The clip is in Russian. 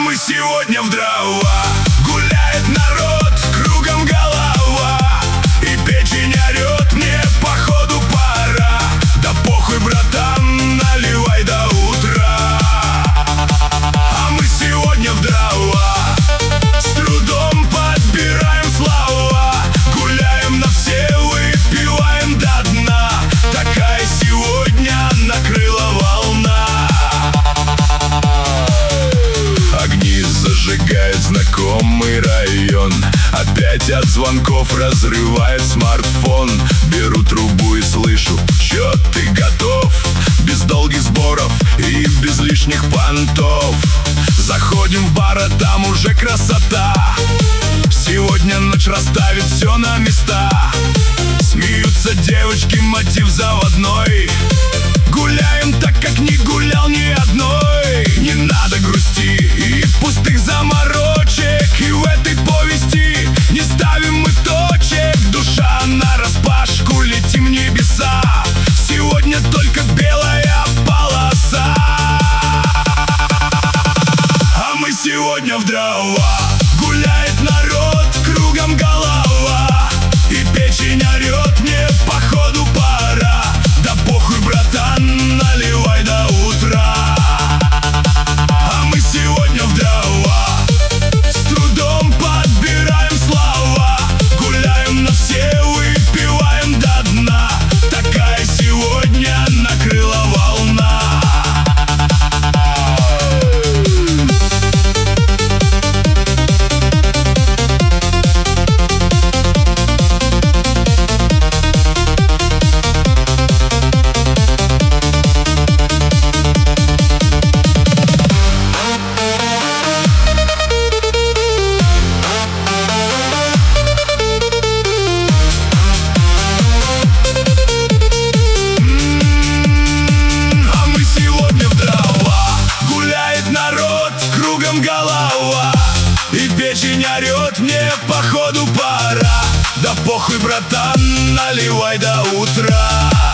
мы сегодня в дрова. Гуляет народ, кругом голова, и печень орет, мне походу пора. Да похуй, братан, наливай до утра. А мы сегодня в дрова, с трудом подбираем слова. Гуляем на все, выпиваем до дна. Такая сегодня накрыла волна. Огни зажигает знакомый район. Опять от звонков разрывает смартфон. Беру трубу и слышу: чё ты готов? Без долгих сборов и без лишних понтов. Заходим в бар, а там уже красота. Сегодня ночь расставит все на места. Смеются девочки, мотив заводной. Гуляем так, как не гулял ни одной. Не надо грусти и пустых заморочек. И в этой повести не ставим мы точек. Душа нараспашку, летим в небеса. Сегодня только белая полоса. А мы сегодня в дрова. Гуляет народ, кругом голова, и печень орет, мне походу пора. Да похуй, братан, наливай до утра. А мы сегодня в дрова, с трудом подбираем слова. Гуляем на все, выпиваем до дна. Такая сегодня накрыла волна. Голова, и печень орет, мне походу пора. Да похуй, братан, наливай до утра.